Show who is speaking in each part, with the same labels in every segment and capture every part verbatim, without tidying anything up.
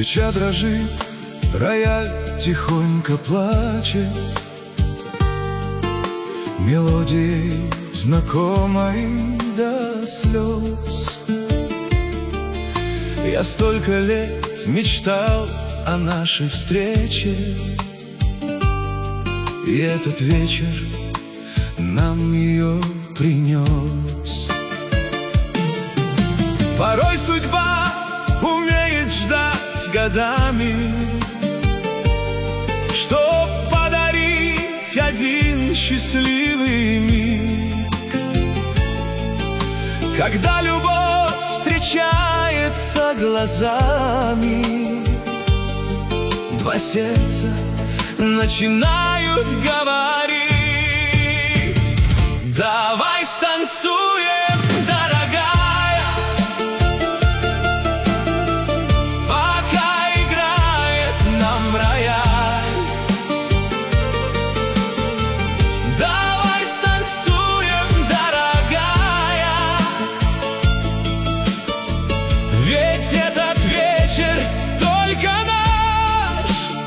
Speaker 1: Свеча дрожит, рояль тихонько плачет, мелодией знакомой до слез. Я столько лет мечтал о нашей встрече, и этот вечер нам ее принес. Порой судьба умеет ждать годами, чтоб подарить один счастливый миг, когда любовь встречается глазами, два сердца начинают говорить: давай станцуем, дорогая, пока играет нам рояль. Давай станцуем, дорогая, ведь этот вечер только наш.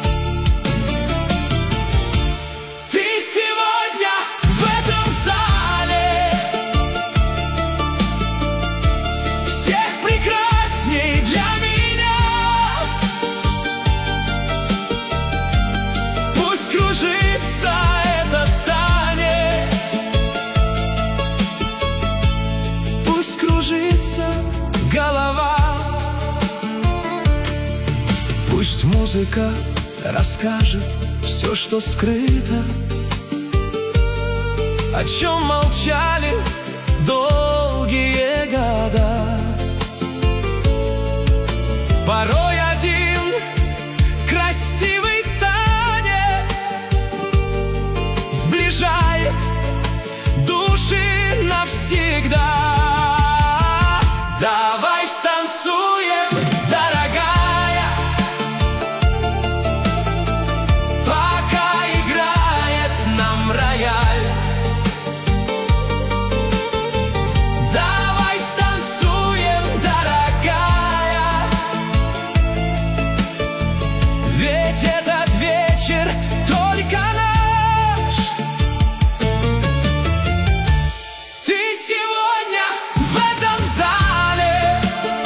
Speaker 1: Ты сегодня в этом зале всех прекрасней для меня. Пусть кружится этот танец, пусть кружится голова. Пусть музыка расскажет все, что скрыто, о чем молчали долгие года. Порой один красивый танец сближает души навсегда. Давай станцуем, дорогая, пока играет нам рояль. Давай станцуем, дорогая, ведь этот вечер только наш. Ты сегодня в этом зале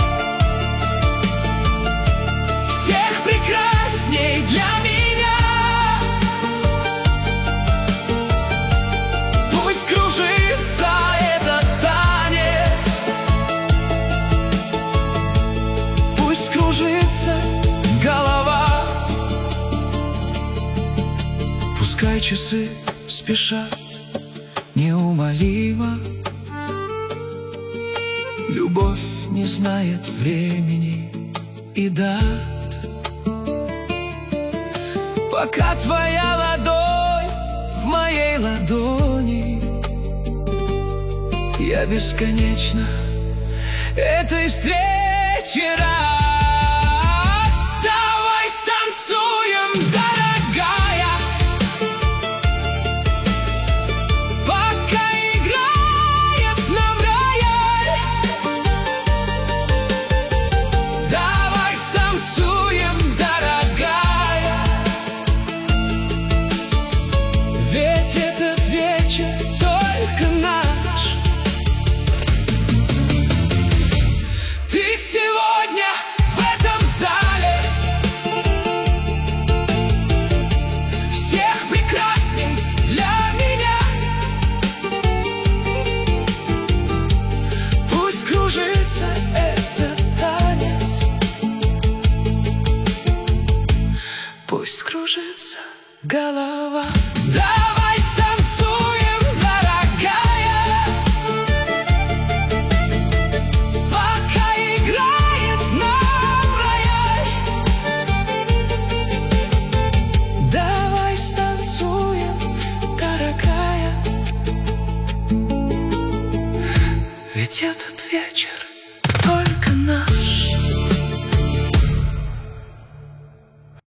Speaker 1: всех прекрасней для меня. Пусть кружится этот танец, пусть кружится голова. Пускай часы спешат неумолимо, любовь не знает времени и дат. Пока твоя ладонь в моей ладони, я бесконечно этой встрече рад. Давай станцуем, дорогая, пока играет нам рояль. Давай станцуем, дорогая, ведь этот вечер только наш. Ты сегодня в этом зале всех прекрасней для меня. Пусть кружится этот танец, пусть кружится голова. Давай станцуем, дорогая, пока играет нам рояль. Давай станцуем, дорогая, ведь этот вечер